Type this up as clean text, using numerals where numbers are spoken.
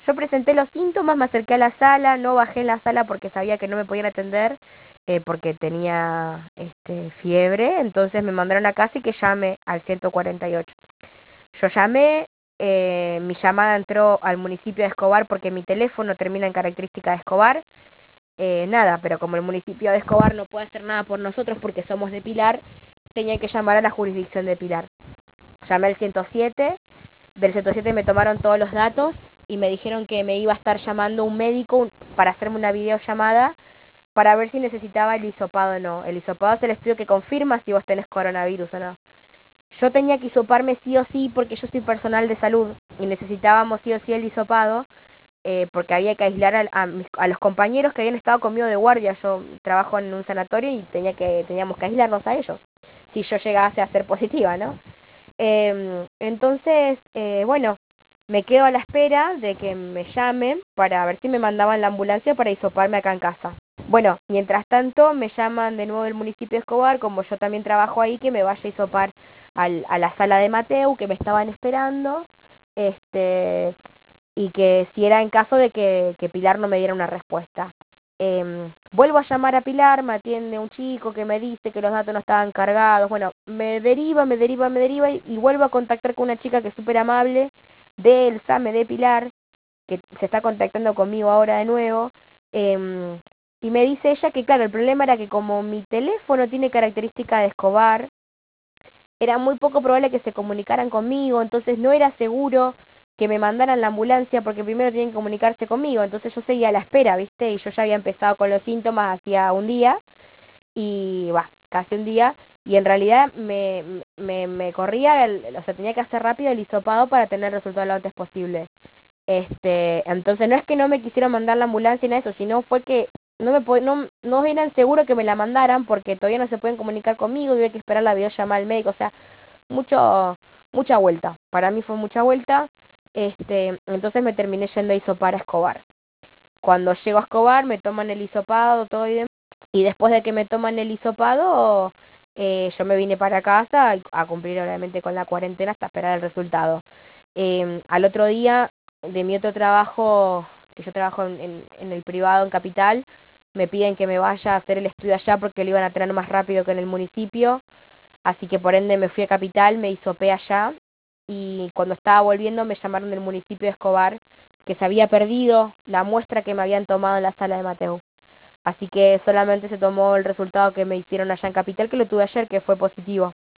Yo presenté los síntomas, me acerqué a la sala, no bajé en la sala porque sabía que no me podían atender, porque tenía fiebre, entonces me mandaron a casa y que llame al 148. Yo llamé, mi llamada entró al municipio de Escobar porque mi teléfono termina en característica de Escobar. Nada, pero como el municipio de Escobar no puede hacer nada por nosotros porque somos de Pilar, tenía que llamar a la jurisdicción de Pilar. Llamé al 107, del 107 me tomaron todos los datos y me dijeron que me iba a estar llamando un médico para hacerme una videollamada para ver si necesitaba el hisopado o no. El hisopado es el estudio que confirma si vos tenés coronavirus o no. Yo tenía que hisoparme sí o sí porque yo soy personal de salud y necesitábamos sí o sí el hisopado, porque había que aislar a los compañeros que habían estado conmigo de guardia. Yo trabajo en un sanatorio y teníamos que aislarnos a ellos si yo llegase a ser positiva, ¿no? Entonces, bueno, me quedo a la espera de que me llamen para ver si me mandaban la ambulancia para hisoparme acá en casa. Bueno, mientras tanto me llaman de nuevo del municipio de Escobar, como yo también trabajo ahí, que me vaya a hisopar a la sala de Mateu, que me estaban esperando, este, y que si era en caso de que Pilar no me diera una respuesta. Vuelvo a llamar a Pilar, me atiende un chico que me dice que los datos no estaban cargados. Bueno, me deriva y vuelvo a contactar con una chica que es súper amable del SAME de Pilar, que se está contactando conmigo ahora de nuevo. em, y me dice ella que, claro, el problema era que como mi teléfono tiene característica de Escobar, era muy poco probable que se comunicaran conmigo, entonces no era seguro que me mandaran la ambulancia porque primero tienen que comunicarse conmigo, entonces yo seguía a la espera, ¿viste? Y yo ya había empezado con los síntomas hacía un día, y va, casi un día, y en realidad me corría, o sea, tenía que hacer rápido el hisopado para tener el resultado lo antes posible. Entonces no es que no me quisieron mandar la ambulancia ni eso, sino fue que no eran seguros que me la mandaran porque todavía no se pueden comunicar conmigo y había que esperar la videollamada al médico, o sea, mucho, mucha vuelta. Para mí fue mucha vuelta. Entonces me terminé yendo a hisopar a Escobar. Cuando llego a Escobar me toman el hisopado, todo y demás. Y después de que me toman el hisopado, yo me vine para casa a cumplir obviamente con la cuarentena hasta esperar el resultado. Al otro día de mi otro trabajo, que yo trabajo en el privado en Capital, me piden que me vaya a hacer el estudio allá porque lo iban a tener más rápido que en el municipio. Así que por ende me fui a Capital, me hisopé allá y cuando estaba volviendo me llamaron del municipio de Escobar que se había perdido la muestra que me habían tomado en la sala de Mateo. Así que solamente se tomó el resultado que me hicieron allá en Capital, que lo tuve ayer, que fue positivo.